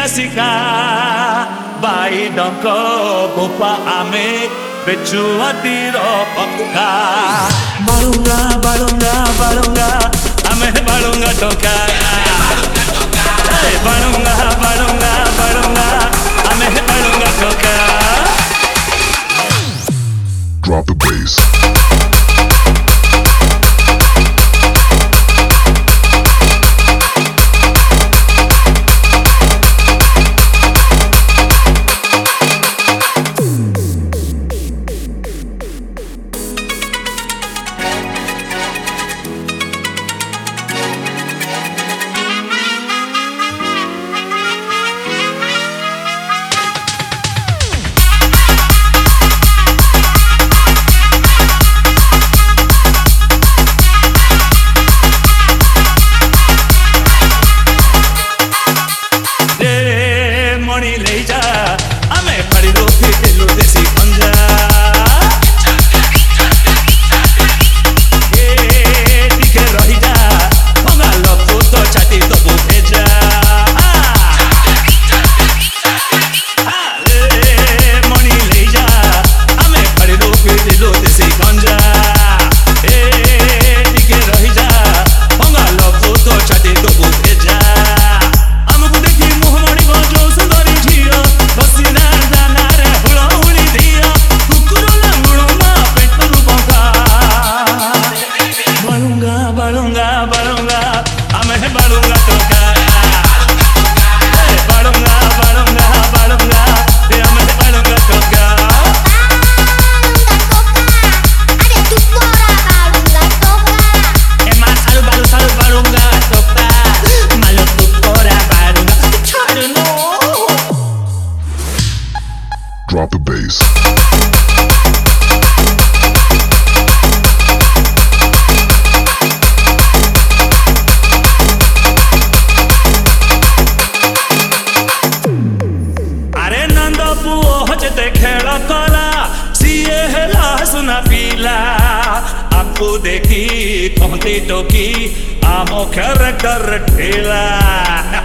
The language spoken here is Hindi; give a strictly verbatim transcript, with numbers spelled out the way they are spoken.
सिका बाई डंको गोपा आमे बेचुआ तीरो पक्का बालूंगा बालूंगा बालूंगा आमे बालूंगा टोका बालूंगा बालूंगा बालूंगा आमे बालूंगा टोका Drop the bass. Drop the bass. अरे नंद पुओ हजते खेल कला सीए हेला सुना पीला आपको देखी कहती टोकी आमो कैरेक्टर ठेला